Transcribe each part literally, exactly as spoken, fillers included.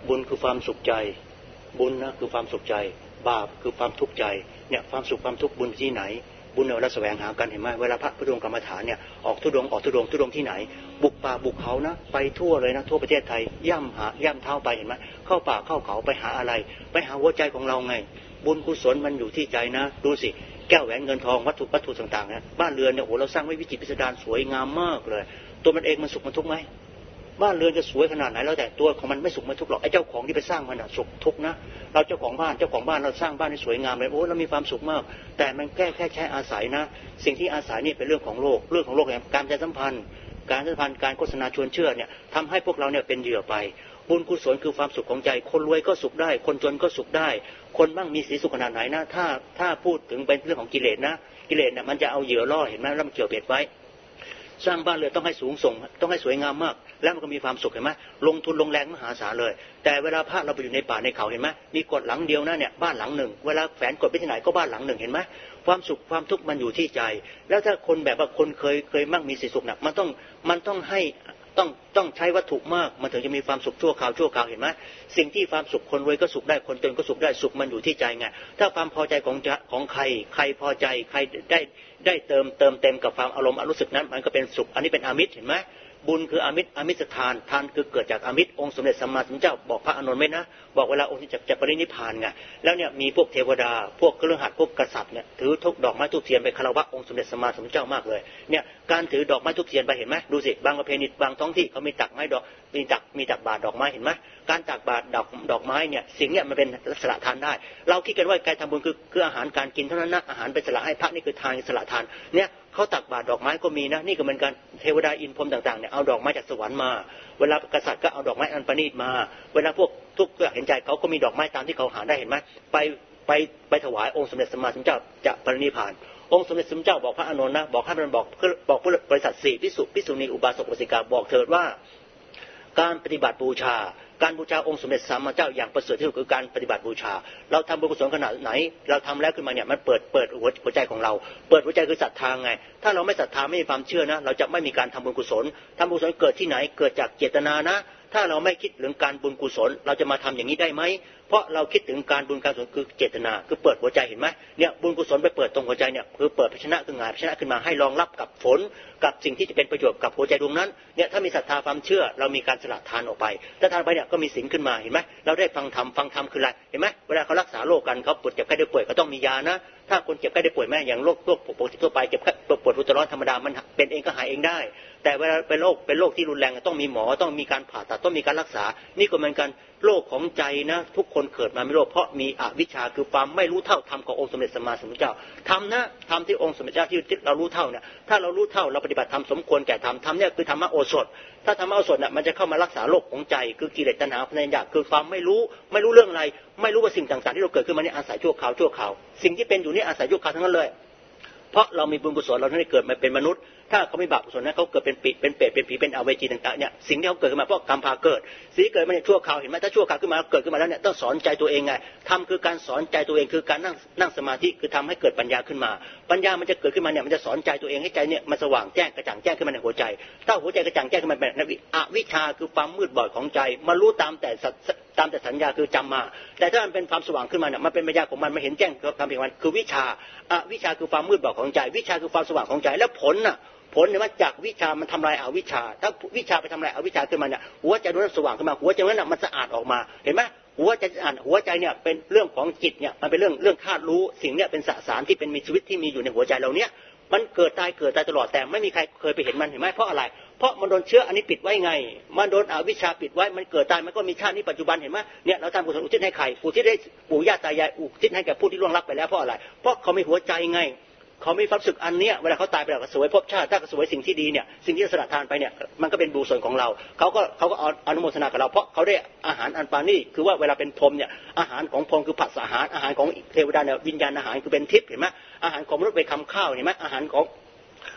บุญคือความสุขใจบุญนะคือความสุขใจบาปคือความทุกข์ใจเนี่ยความสุขความทุกข์บุญที่ไหนบุญเนี่ยเราแสวงหากันเห็นไหมเวลาพระพุทธองค์กรรมฐานเนี่ยออกทุดงออกทุดงทุดงที่ไหนบุกป่าบุกเขานะไปทั่วเลยนะทั่วประเทศไทยย่ำหาย่ำเท้าไปเห็นไหมเข้าป่าเข้าเขาไปหาอะไรไปหาหัวใจของเราไงบุญกุศลมันอยู่ที่ใจนะดูสิแก้วแหวนเงินทองวัตถุวัตถุต่างๆนะบ้านเรือนเนี่ยโอ้เราสร้างไว้วิจิตรพิสดารสวยงามมากเลยตัวมันเองมันสุขมันทุกข์ไหมบ้านเรือนจะสวยขนาดไหนแล้วแต่ตัวของมันไม่สุขไม่ทุกข์หรอกไอ้เจ้าของที่ไปสร้างมันน่ะสุขทุกข์นะเราเจ้าของบ้านเจ้าของบ้านเราสร้างบ้านให้สวยงามเลยโอ้เรามีความสุขมากแต่มันแค่แค่ใช้อาศัยนะสิ่งที่อาศัยนี่เป็นเรื่องของโลกเรื่องของโลกอย่างการประชาสัมพันธ์การประชาสัมพันธ์การโฆษณาชวนเชื่อเนี่ยทำให้พวกเราเนี่ยเป็นเหยื่อไปบุญกุศลคือความสุขของใจคนรวยก็สุขได้คนจนก็สุขได้คนบ้างมีสีสุขขนาดไหนนะถ้าถ้าพูดถึงเป็นเรื่องของกิเลสนะกิเลสเนี่ยมันจะเอาเหยื่อล่อเห็นไหมแล้วมันเกี่ยวเบ็ดไว้สร้างบ้านเรือนต้องให้สูงส่งต้องให้สวยงามมากแล้วมันก็มีความสุขเห็นไหมลงทุนลงแรงมหาศาลเลยแต่เวลาพระเราไปอยู่ในป่าในเขาเห็นไหมมีกฎหลังเดียวนะเนี่ยบ้านหลังหนึ่งเวลาแฝงกฎไปที่ไหนก็บ้านหลังหนึ่งเห็นไหมความสุขความทุกข์มันอยู่ที่ใจแล้วถ้าคนแบบว่าคนเคยเคยมั่งมีสีสุขหนักมันต้องมันต้องให้ต้องต้องใช้วัตถุมากมันถึงจะมีความสุขชั่วคราวชั่วคราวเห็นไหมสิ่งที่ความสุขคนรวยก็สุขได้คนจนก็สุขได้สุขมันอยู่ที่ใจไงถ้าความพอใจของของใครใครพอใจใครได้ได้เติมเติมเต็มกับความอารมณ์อรู้สึกนั้นมันก็เป็นสุขอันนี้เป็นอามิตรเห็นไหมบุญคืออามิตรอามิตรทานทานคือเกิดจากอามิตรองค์สมเด็จสัมมาสัมพุทธเจ้าบอกพระอานนท์ไหมนะบอกเวลาองค์ที่จะจะปรินิพพานไงแล้วเนี่ยมีพวกเทวดาพวกเครือขัดพวกกษัตริย์เนี่ยถือทุกดอกไม้ทุกเทียนไปคารวะองค์สมเด็จสัมมาสัมพุทธเจ้ามากเลยเนี่ยการถือดอกไม้ทุกเทียนไปเห็นไหมดูสิบางประเพณีบางท้องที่เขามีตักไม้ดอกมีตักมีตักบาตรดอกไม้เห็นไหมการตักบาตรดอกดอกไม้เนี่ยสิ่งเนี่ยมันเป็นสละทานได้เราคิดกันว่าการทำบุญคือคืออาหารการกินเท่านั้นนะอาหารเป็นสละให้พระนี่คือทานสละทานเนี่ยเขาตักบาตรดอกไม้ก็มีนะนี่ก็เหมือนกันเทวดาอินพรหมต่างๆเนี่ยเอาดอกไม้จากสวรรค์มาเวลากษัตริย์ก็เอาดอกไม้อันประณีตมาเวลาพวกทุกข์เห็นใจเขาก็มีดอกไม้ตามที่เขาหาได้เห็นไหมไปไปไปถวายองค์สมเด็จสัมมาสัมพุทธเจ้าจะปรินิพพานองค์สมเด็จสัมมาสัมพุทธเจ้าบอกพระอานนท์นะบอกให้มันบอกบอกบริษัทสี่ภิกษุภิกษุณีอุบาสกอุบาสิกาบอกเถิดว่าการปฏิบัติบูชาการบูชาองค์สมเด็จสัมมาสัมพุทธเจ้าอย่างประเสริฐที่สุดคือการปฏิบัติบูชาเราทำบุญกุศลขนาดไหนเราทำแล้วขึ้นมาเนี่ยมันเปิดเปิดหัวใจของเราเปิดหัวใจคือศรัทธาไงถ้าเราไม่ศรัทธาไม่มีความเชื่อนะเราจะไม่มีการทำบุญกุศลทำบุญกุศลเกิดที่ไหนเกิดจากเจตนานะถ้าเราไม่คิดถึงการบุญกุศลเราจะมาทำอย่างนี้ได้ไหมเพราะเราคิดถึงการบุญการกุศลคือเจตนาคือเปิดหัวใจเห็นไหมเนี่ยบุญกุศลไปเปิดตรงหัวใจเนี่ยคือเปิดภาชนะคืองานภาชนะขึ้นมาให้รองรับกับฝนกับสิ่งที่จะเป็นประโยชน์กับหัวใจดวงนั้นเนี่ยถ้ามีศรัทธาความเชื่อเรามีการสละทานออกไปถ้าทานไปเนี่ยก็มีศีลขึ้นมาเห็นไหมเราได้ฟังธรรมฟังธรรมคืออะไรเห็นไหมเวลาเขารักษาโรคกันเขาปวดเจ็บไข้ได้ป่วยก็ต้องมียานะถ้าคนเจ็บไข้ได้ป่วยแม่อย่างโรคโรคปกติทั่วไปเจ็บปวดรุนแรงธรรมดามันเป็นเองก็หายเองได้แต่เวลาเป็นโรคเป็นโรคที่รุนแรงต้องมีหมอต้องมีการผ่าตัดต้องมีการรักษานี่ก็เหมือนกันโรคของใจนะทุกคนเกิดมาไม่โรคเพราะมีอวิชชาคือความไม่รู้เท่าธรรมขององค์สมเด็จสัมมาสัมพุทธเจ้าธรรมนะธรรมที่องค์สมเด็จเจ้าที่เรารู้เท่าเนี่ยถ้าเรารู้เท่าเราปฏิบัติธรรมสมควรแก่ธรรมธรรมเนี่ยคือธรรมะโอสถถ้าธรรมะโอสถเนี่ยมันจะเข้ามารักษาโรคของใจคือกิเลสตัณหาพยาบาทคือความไม่รู้ไม่รู้เรื่องอะไรไม่รู้ว่าสิ่งต่างๆที่เราเกิดขึ้นมาเนี่ยอาศัยชั่วคราวชั่วคราวสิ่งที่เป็นอยู่นี่อาศัยชั่วคราวทั้งนั้นเลยเพราะเรามีบุญกุศลเราได้เกิดมาเป็นมนุษย์ถ้าเขาไม่บาปกุศลนะเขาเกิดเป็นปีเป็นเปรตเป็นผีเป็นอเวจีต่างๆเนี่ยสิ่งที่เขาเกิดขึ้นมาเพราะกรรมพาเกิดสิ่งที่เกิดมาเนี่ยชั่วคราวเห็นไหมถ้าชั่วคราวขึ้นมาเกิดขึ้นมาแล้วเนี่ยต้องสอนใจตัวเองไงทำคือการสอนใจตัวเองคือการนั่งนั่งสมาธิคือทำให้เกิดปัญญาขึ้นมาปัญญามันจะเกิดขึ้นมาเนี่ยมันจะสอนใจตัวเองให้ใจเนี่ยมันสว่างแจ้งกระจ่างแจ้งขึ้นมาในหัวใจถ้าหัวใจกระจ่างแจ้งขึ้นมาเป็นอวิชชาคือความมืดบอดของใจมารู้ตามแต่ตามแต่สัญญาคือจำมาแต่ถ้ามันเป็นความสว่างขึ้นมาเนี่ยมันเป็นปัญญาของมันมันเห็นแจ้งความเป็นมันคือวิชาอวิชชาคือความมืดบอดของใจวิชาคือความสว่างของใจแล้วผลน่ะผลเนี่ยว่าจากวิชามันทำลายอวิชชาถ้าวิชาไปทำลายอวิชชาขึ้นมาเนี่ยหัวใจดวงนั้นสว่างขึ้นมาหัวใจนั้นมันสะอาดออกมาเห็นไหมหัวใจสะอาดหัวใจเนี่ยเป็นเรื่องของจิตเนี่ยมันเป็นเรื่องเรื่องธาตุรู้สิ่งเนี่ยเป็นสสารที่เป็นมีชีวิตที่มีอยู่ในหัวใจเราเนี่ยมันเกิดตายเกิดตายตลอดแต่ไม่มีใครเคยไปเห็นมันเห็นไหมเพราะอะไรเพราะมันโดนเชื้ออันนี้ปิดไว้ไงมันโดนอวิชชาปิดไว้มันเกิดตายมันก็มีชาตินี้ปัจจุบันเห็นไหมเนี่ยเราทำกุศลอุทิศให้ใครอุทิศให้ปู่ย่าตายายอุทิศให้แก่ผู้ที่ล่วงลับไปแล้วเพราะอะไรเพราะเขามีหัวใจไงเขามีความสึกอันเนี้ยเวลาเขาตายไปแล้วก็สวยภพชาติถ้าก็สวยสิ่งที่ดีเนี่ยสิ่งที่สละทานไปเนี่ยมันก็เป็นบุญส่วนของเราเขาก็เขาก็อนุโมทนากับเราเพราะเขาได้อาหารอันปาณีคือว่าเวลาเป็นพรหมเนี่ยอาหารของพรหมคือผัสสะอาหารอาหารของเทวดาเนี่ยวิญญาณอาหารคือเป็นทิพย์เห็นไหมอาหารของมนุษย์เป็นคำข้าวเห็นไหมอาหารของ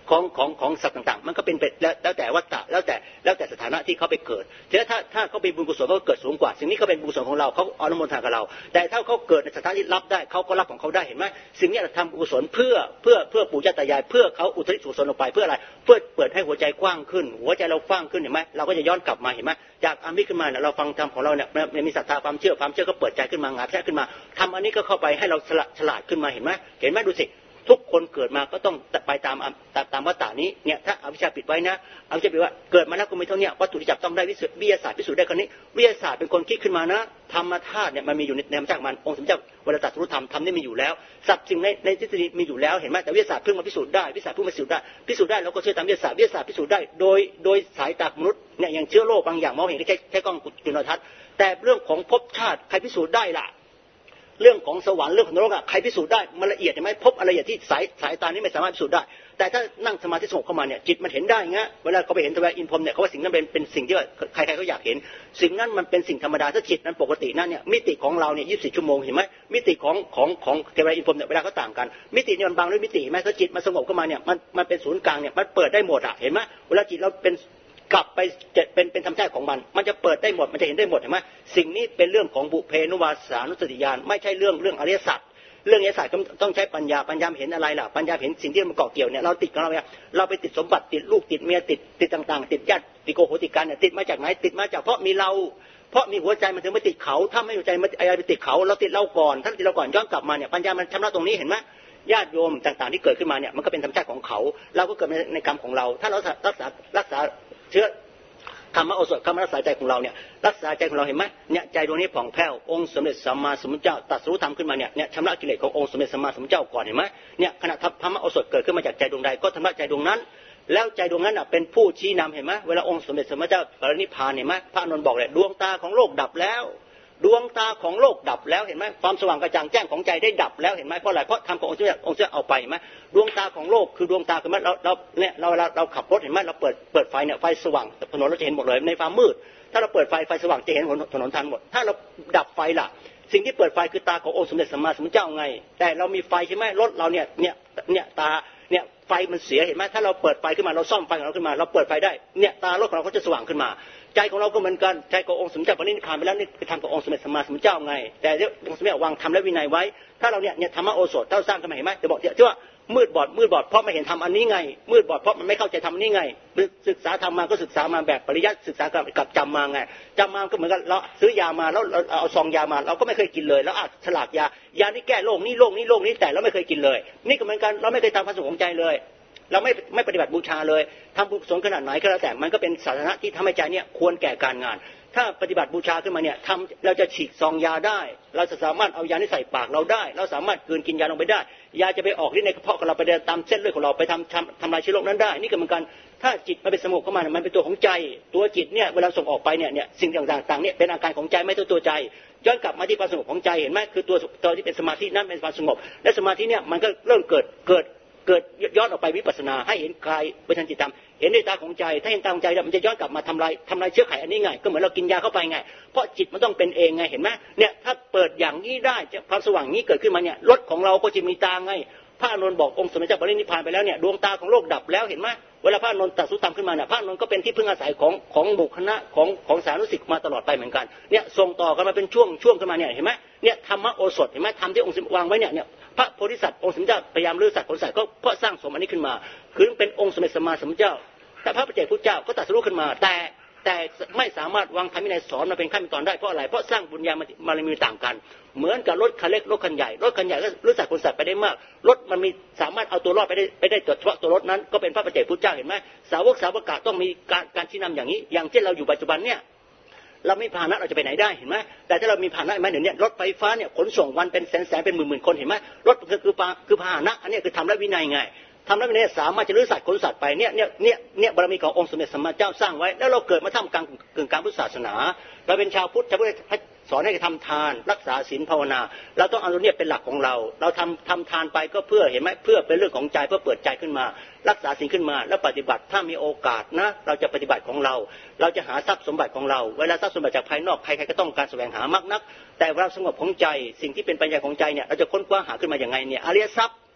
ของของของสัตว์ต่างๆมันก็เป็นไปแล้วแต่วัฏฏะแล้วแต่แล้วแต่สถานะที่เขาไปเกิดทีนี้ถ้าถ้าเขาเป็นบุญกุศลเขาเกิดสูงกว่าสิ่งนี้เขาเป็นบุญกุศลของเราเขาอนุโมทนากับเราแต่ถ้าเขาเกิดในสถานะที่รับได้เขาก็รับของเขาได้เห็นไหมสิ่งนี้เราทำกุศลเพื่อเพื่อเพื่อปู่ย่าตายายเพื่อเขาอุทิศกุศลออกไปเพื่ออะไรเพื่อเปิดให้หัวใจกว้างขึ้นหัวใจเรากว้างขึ้นเห็นไหมเราก็จะย้อนกลับมาเห็นไหมจากอามิขึ้นมาเนี่ยเราฟังธรรมของเราเนี่ยมีศรัทธาความเชื่อความเชื่อก็เปิดใจขึ้นมาหงายแท้ขึ้นมาทำอันนี้ก็เข้าไปให้เราฉลาดขึ้นมาเห็นไหมเห็นไหมดูสิทุกคนเกิดมาก็ต้องไปตามตามวัฏฏะนี้เนี่ยถ้าอวิชชาปิดไว้นะอวิชชาปิดว่าเกิดมาแล้วก็ไม่เท่านี้วัตถุที่จับต้องได้วิทยาศาสตร์พิสูจน์ได้คนนี้วิทยาศาสตร์เป็นคนคิดขึ้นมานะธรรมธาตุเนี่ยมันมีอยู่ในธรรมชาติมันองค์สมเด็จเวลาตรัสรู้ธรรมธรรมนี่มีอยู่แล้วสัตว์สิ่งในในทฤษฎีมีอยู่แล้วเห็นไหมแต่วิทยาศาสตร์เพิ่งมาพิสูจน์ได้วิทยาศาสตร์เพิ่งมาพิสูจน์ได้พิสูจน์ได้เราก็เชื่อตามวิทยาศาสตร์วิทยาศาสตร์พิสูจน์ได้โดยโดยสายตามนุษย์เนี่ยอย่างเชื้อโรคบางอย่างมองเห็นได้แค่แค่กล้องจุลทรรศน์แต่เรื่องของภพชาติใครพิสูจน์ได้ล่ะเรื่องของสวรรค์เรื่องของนรกอะใครพิสูจน์ได้มันละเอียดใช่ไหมพบอะไรละเอียดที่สายสายตานี้ไม่สามารถพิสูจน์ได้แต่ถ้านั่งสมาธิสงบเข้ามาเนี่ยจิตมันเห็นได้เงี้ยเวลาเขาไปเห็นทวารอินพรหมเนี่ยเขาว่าสิ่งนั้นเป็นเป็นสิ่งที่ว่าใครๆก็อยากเห็นสิ่งนั้นมันเป็นสิ่งธรรมดาถ้าจิตนั้นปกตินั่นเนี่ยมิติของเราเนี่ยยี่สิบสี่ชั่วโมงเห็นไหมมิติของของของเทวดาอินพรหมเนี่ยเวลาเขาต่างกันมิติเนี่ยมันบางด้วยมิติไหมถ้าจิตมันสงบเข้ามาเนี่ยมันมันเป็นศูนย์กลางเนี่ยมันเปิดได้หมดอะเห็นไหมเวลาจิตเราเป็นกลับไปเป็นเป็นธรรมชาติของมันมันจะเปิดได้หมดมันจะเห็นได้หมดเห็นไหมสิ่งนี้เป็นเรื่องของบุเพนุวาสานุสติญาณไม่ใช่เรื่องเรื่องอริยสัจเรื่องอริยสัจก็ต้องใช้ปัญญาปัญญาเห็นอะไรล่ะปัญญาเห็นสิ่งที่มันเกาะเกี่ยวเนี่ยเราติดของเราเนี่ยเราไปติดสมบัติติดลูกติดเมียติดติดต่างๆติดญาติติดโกโหติการเนี่ยติดมาจากไหนติดมาจากเพราะมีเราเพราะมีหัวใจมันถึงไม่ติดเขาถ้าไม่หัวใจมันอะไรไปติดเขาเราติดเราก่อนถ้าติดเราก่อนย้อนกลับมาเนี่ยปัญญามันชำระตรงนี้เห็นไหมญาติโยมต่างๆที่เกิดขึ้นมาเนี่ยมันก็เป็นธรรมชาติของเขาเราก็เกิดในกรรมของเราถ้าเรารักษารักษาเชื้อธรรมะโอสถคำรักษาใจของเราเนี่ยรักษาใจของเราเห็นไหมเนี่ยใจดวงนี้ผ่องแผ้วองค์สมเด็จสัมมาสัมพุทธเจ้าตรัสรู้ธรรมขึ้นมาเนี่ยเนี่ยชำระกิเลสขององค์สมเด็จสัมมาสัมพุทธเจ้าก่อนเห็นไหมเนี่ยขณะธรรมะโอสถเกิดขึ้นมาจากใจดวงใดก็ชำระใจดวงนั้นแล้วใจดวงนั้นเป็นผู้ชี้นำเห็นไหมเวลาองค์สมเด็จสัมมาสัมพุทธเจ้าปรินิพพานเห็นไหมพระอานนท์บอกเลยดวงตาของโลกดับแล้วดวงตาของโลกดับแล้วเห็นไหมความสว่างกระจ่างแจ้งของใจได้ดับแล้วเห็นไหมเพราะอะไรเพราะธรรมขององค์เจ้าองค์เจ้าเอาไปเห็นไหมดวงตาของโลกคือดวงตาคือเราเราเนี่ยเราเราเราขับรถเห็นไหมเราเปิดเปิดไฟเนี่ยไฟสว่างถนนเราจะเห็นหมดเลยในความมืดถ้าเราเปิดไฟไฟสว่างจะเห็นถนนทางหมดถ้าเราดับไฟล่ะสิ่งที่เปิดไฟคือตาขององค์สมเด็จสัมมาสัมพุทธเจ้าไงแต่เรามีไฟใช่ไหมรถเราเนี่ยเนี่ยเนี่ยตาเนี่ยไฟมันเสียเห็นไหมถ้าเราเปิดไฟขึ้นมาเราซ่อมไฟของเราขึ้นมาเราเปิดไฟได้เนี่ยตารถของเราก็จะสว่างขึ้นมาใจของเราก็เหมือนกันใจขององค์สมเด็จพระนิพพานไปแล้วนี่คือธรรมขององค์สมเด็จสัมมาสัมพุทธเจ้าไงแต่เดี๋ยวองค์สมเด็จวางธรรมและวินัยไว้ถ้าเราเนี่ยเนี่ยธรรมโอสถถ้าสร้างขึ้นมาเห็นไหมจะบอกที่ว่ามืดบอดมืดบอดเพราะไม่เห็นธรรมอันนี้ไงมืดบอดเพราะมันไม่เข้าใจธรรมนี้ไงศึกษาธรรมมาก็ศึกษามาแบบปริยัติศึกษากับจำมาไงจำมาก็เหมือนกันเราซื้อยามาแล้วเราเอาซองยามาเราก็ไม่เคยกินเลยแล้วอ่านฉลากยายานี่แก้โรคนี้โรคนี้โรคนี้แต่เราไม่เคยกินเลยนี่ก็เหมือนกันเราไม่เคยตามพระสงฆ์ของใจเลยเราไม่ไม่ปฏิบัติบูชาเลยทำบุญกุศลขนาดไหนก็แล้วแต่มันก็เป็นศาสนาที่ทำให้ใจเนี่ยควรแก่การงานถ้าปฏิบัติบูชาขึ้นมาเนี่ยทำเราจะฉีกซองยาได้เราจะสามารถเอายานี้ใส่ปากเราได้เราสามารถกลืนกินยาลงไปได้ยาจะไปออกฤทธิ์ในกระเพาะของเราไปเดินตามเส้นเลือดของเราไปทำทำทำลายเชื้อโรคนั้นได้นี่ก็เหมือนกันถ้าจิตมันเป็นสมุขเข้ามามันเป็นตัวของใจตัวจิตเนี่ยเวลาส่งออกไปเนี่ยเนี่ยสิ่งต่างๆเนี่ยเป็นอาการของใจไม่ตัวตัวใจย้อนกลับมาที่ความสงบของใจเห็นไหมคือตัวตัวที่เป็นสมาธินั้นเป็นความสงบและสมาธิเนี่ยมันก็เริ่มเกิดเกิดเกิดย้อนออกไปวิปัสสนาให้เห็นกายเป็นทันจิตธรรมเห็นด้วยตาของใจถ้าเห็นตาของใจมันจะย้อนกลับมาทำลายทำลายเชื้อไขอันนี้ไงก็เหมือนเรากินยาเข้าไปไงเพราะจิตมันต้องเป็นเองไงเห็นไหมเนี่ยถ้าเปิดอย่างนี้ได้ความสว่างนี้เกิดขึ้นมาเนี่ยรถของเราก็จะมีตาไงพระอานนท์บอกองค์สมเด็จเจ้าปรินิพพานไปแล้วเนี่ยดวงตาของโลกดับแล้วเห็นไหมเวลาพระอานนท์ตรัสรู้ธรรมขึ้นมาเนี่ยพระอานนท์ก็เป็นที่พึ่งอาศัยของของบุคคลของของสานุสิทธิ์มาตลอดไปเหมือนกันเนี่ยส่งต่อกันมาเป็นช่วงช่วงขึ้นมาเนี่ยเห็นไหมเนี่ยธรรมะโอสถเห็นไหมธรรมที่องค์วางไว้เนี่ยเนี่ยพระโพธิสัตว์องค์สมเด็จพยายามลื้อสัตว์ผลสัตว์ก็เพราะสร้างสมอันนี้ขึ้นมาคือเป็นองค์สมเด็จสัมมาสัมพุทธเจ้าแต่พระปัจเจกพุทธเจ้าก็ตรัสรู้ขึ้นมาแต่แต่ไม่สามารถวางธรรมวินัยสอนมาเป็นขั้นเป็นตอนได้เพราะอะไรเพราะสร้างบุญญาบารมีต่างกันเหมือนกับรถคันเล็กรถคันใหญ่รถคันใหญ่ก็รู้สัตว์ผลสัตว์ไปได้มากรถมันมีสามารถเอาตัวรอดไปได้ไปได้เฉพาะตัวรถนั้นก็เป็นพระปัจเจกพุทธเจ้าเห็นไหมสาวกสาวกะต้องมีการการชี้นำอย่างนี้อย่างเช่นเราอยู่ปัจจุบันเนี่ยเราไม่พาหนะเราจะไปไหนได้เห็นไหมแต่ถ้าเรามีพาหนะไหมเดี๋ยวนี้รถไฟฟ้าเนี่ยขนส่งวันเป็นแสนแสนเป็นหมื่นหมื่นคนเห็นไหมรถคือคือคือพาหนะอันนี้คือทำและวินัยไงทำแล้วเนี่ยสามารถจะลื้อสัตว์ขนสัตว์ไปเนี่ยเนี่ยเนี่ยเนี่ยบารมีขององค์สมเด็จสัมมาสัมพุทธเจ้าสร้างไว้แล้วเราเกิดมาท่ามกลางกึ่งกลางพุทธศาสนาเราเป็นชาวพุทธชาวพุทธสอนให้ทำทานรักษาศีลภาวนาเราต้องเอาตัวนี้เป็นหลักของเราเราทำทำทานไปก็เพื่อเห็นไหมเพื่อเป็นเรื่องของใจเพื่อเปิดใจขึ้นมารักษาศีลขึ้นมาแล้วปฏิบัติถ้ามีโอกาสนะเราจะปฏิบัติของเราเราจะหาทรัพย์สมบัติของเราเวลาทรัพย์สมบัติจากภายนอกใครๆก็ต้องการแสวงหามากนักแต่เวลาสงบของใจสิ่งที่เป็นปัญญาของใจเนี่ยเราจะค้นคว้าหาขึ้นมาอย่างไงเนี่ยอริยทรัพย์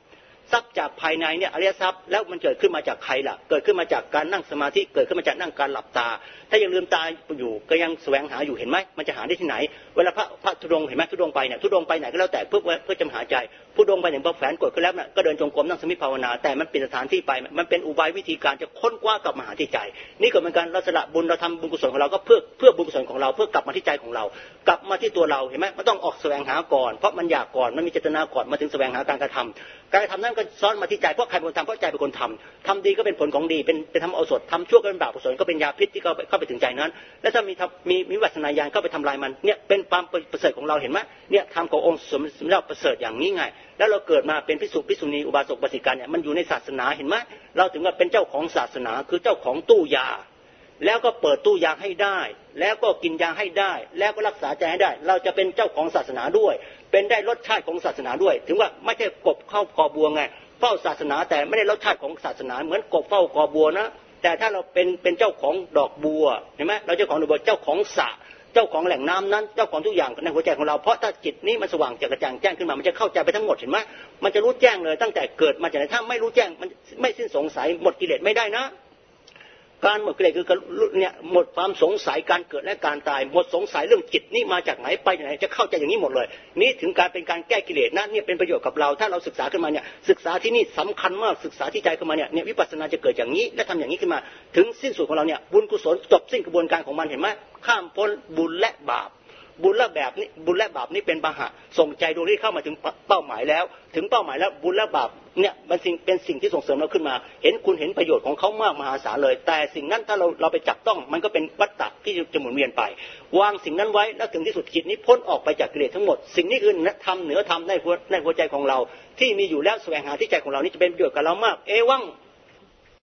ทรัพย์จากภายในเนี่ยอริยทรัพย์แล้วมันเกิดขึ้นมาจากใครล่ะเกิดขึ้นมาจากการนั่งสมาธิเกิดขึ้นมาจากนั่งการหลับตาถ้ายังลืมตาอยู่ก็ยังแสวงหาอยู่เห็นไหมมันจะหาได้ที่ไหนเวลาพระพระธุดงค์เห็นไหมธุดงค์ไปเนี่ยธุดงค์ไปไหนก็แล้วแต่เพื่อเพื่อจะหาใจธุดงค์ไปอย่างพอแฝงกดขึ้นแล้วน่ะก็เดินจงกรมนั่งสมาธิภาวนาแต่มันเป็นสถานที่ไปมันเป็นอุบายวิธีการจะค้นคว้ากลับมาหาที่ใจนี่ก็เป็นการเราสละบุญเราทำบุญกุศลของเราก็เพื่อเพื่อบุญกุศลของเราเพื่อกลับมาที่ใจของเรากลับมาที่ตัวเราเห็นไหมมันต้องออกแสวงหาก่อนเพราะมันอยากก่อนมันมีเจตนาก่อนมาถึงแสวงหาการกระทำการกระทำนั้นก็ซ้อนมาที่ใจเพราะใครเป็นคนทำเพราะใจเป็นคนทำทำดีก็เป็นผลของดีเป็นเป็นทำเอาสดทำชั่วก็เป็นบาปกุศลก็เป็นยาพิษที่เข้าไปเข้าไปถึงใจนั้นและถ้ามีมีมีวิปัสสนาญาณเข้าไปทำลายมันเนี่ยเป็นความประเสริฐของเราเห็นไหมเนี่ยทำขององค์สมเด็จประเสริฐอย่างนี้ไงแล้วเราเกิดมาเป็นภิกษุภิกษุณีอุบาสกอุบาสิกาเนี่ยมันอยู่ในศาสนาเห็นไหมเราถึงว่าเป็นเจ้าของศาสนาคือเจ้าของตู้ยาแล้วก็เปิดตู้ยาให้ได้แล้วก็กินยาให้ได้แล้วก็รักษาใจให้ได้เราจะเป็นเจ้าของศาสนาด้วยเป็นได้รสชาติของศาสนาด้วยถึงว่าไม่ใช่กบเข้ากอบัวไงเฝ้าศาสนาแต่ไม่ได้รสชาติของศาสนาเหมือนกบเฝ้ากอบัวนะแต่ถ้าเราเป็นเป็นเจ้าของดอกบัวเห็นไหมเราเจ้าของดอกบัวเจ้าของสระเจ้าของแหล่งน้ำนั้นเจ้าของทุกอย่างในหัวใจของเราเพราะถ้าจิตนี้มันสว่างแจ่มกระจ่างแจ้งขึ้นมามันจะเข้าใจไปทั้งหมดเห็นไหมมันจะรู้แจ้งเลยตั้งแต่เกิดมาจากไหนถ้าไม่รู้แจ้งมันไม่สิ้นสงสัยหมดกิเลสไม่ได้นะการหมดกิเลสคือเนี่ยหมดความสงสัยการเกิดและการตายหมดสงสัยเรื่องจิตนี่มาจากไหนไปจากไหนจะเข้าใจอย่างนี้หมดเลยนี่ถึงการเป็นการแก้กิเลสนะเนี่ยเป็นประโยชน์กับเราถ้าเราศึกษาขึ้นมาเนี่ยศึกษาที่นี่สำคัญมากศึกษาที่ใจขึ้นมาเนี่ยเนี่ยวิปัสสนาจะเกิดอย่างนี้และทำอย่างนี้ขึ้นมาถึงสิ้นสุดของเราเนี่ยบุญกุศลจบสิ้นกระบวนการของมันเห็นไหมข้ามพ้นบุญและบาปบุญและแบบนี้บุญและบาปนี่เป็นปะหะส่งใจดวงนี้เข้ามาถึงเป้าหมายแล้วถึงเป้าหมายแล้วบุญและบาปเนี่ยมันสิ่งเป็นสิ่งที่ส่งเสริมเราขึ้นมาเห็นคุณเห็นประโยชน์ของเขามากมหาศาลเลยแต่สิ่งนั้นถ้าเราเราไปจับต้องมันก็เป็นวัฏฏะที่จะหมุนเวียนไปวางสิ่งนั้นไว้แล้วถึงที่สุดจิตนี้พ้นออกไปจากกิเลสทั้งหมดสิ่งนี้คือธรรมเหนือธรรมในหัวในหัวใจของเราที่มีอยู่แล้วแสวงหาที่ใจของเรานี่จะเป็นประโยชน์กับเรามากเอวัง